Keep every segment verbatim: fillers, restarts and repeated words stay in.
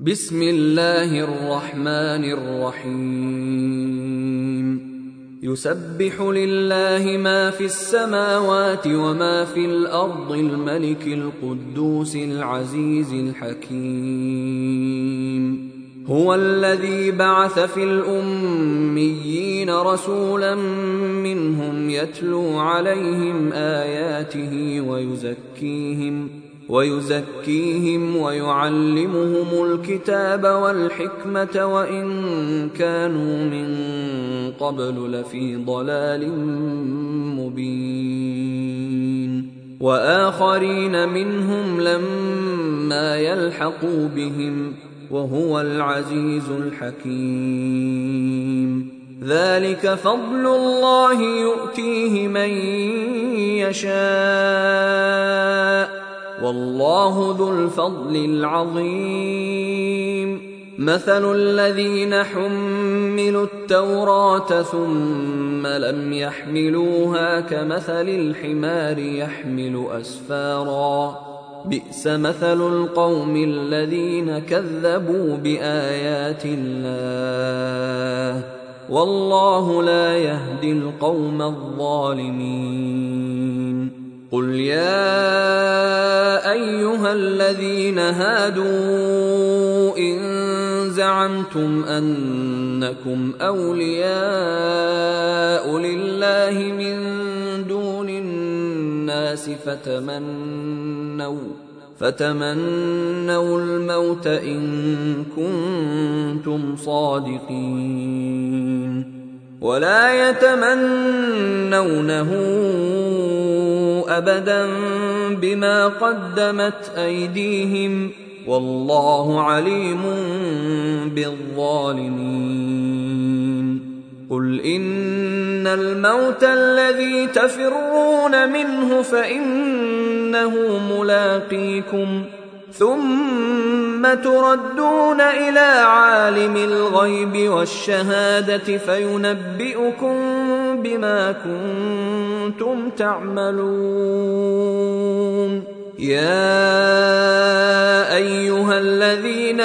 بسم الله الرحمن الرحيم يسبح لله ما في السماوات وما في الأرض الملك القدوس العزيز الحكيم هو الذي بعث في الأميين رسولا منهم يتلو عليهم آياته ويزكيهم ويزكيهم ويعلمهم الكتاب والحكمة وإن كانوا من قبل لفي ضلال مبين وآخرين منهم لما يلحقوا بهم وهو العزيز الحكيم ذلك فضل الله يؤتيه من يشاء والله ذو الفضل العظيم مثل الذين حملوا التوراة ثم لم يحملوها كمثل الحمار يحمل أسفارا بئس مثل القوم الذين كذبوا بآيات الله والله لا يهدي القوم الظالمين قل يا أيها الذين هادوا إن زعمتم أنكم أولياء لله من دون الناس فتمنوا فتمنوا الموت إن كنتم صادقين ولا يتمنونه أبدا بما قدمت أيديهم والله عليم بالظالمين قل إن الموت الذي تفرون منه فإنه ملاقيكم ثم تردون إلى عالم الغيب والشهادة فينبئكم بما كنتم تعملون يا أيها الذين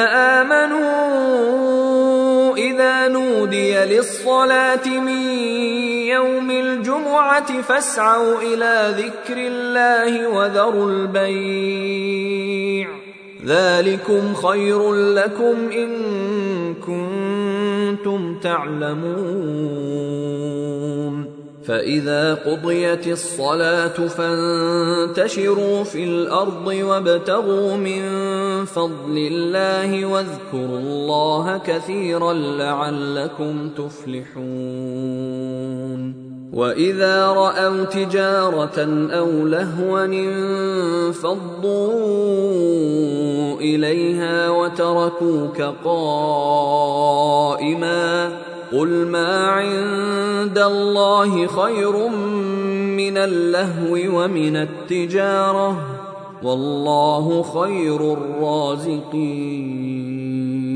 آمنوا إذا نودي للصلاة من يوم الجمعة فاسعوا إلى ذكر الله وذروا البيع ذلكم خير لكم إن كنتم تعلمون فإذا قضيت الصلاة فانتشروا في الأرض وابتغوا من فضل الله واذكروا الله كثيرا لعلكم تفلحون وإذا رأوا تجارة أو لهوا انفضوا إليها وتركوك قائما قل ما عند الله خير من اللهو ومن التجارة والله خير الرازقين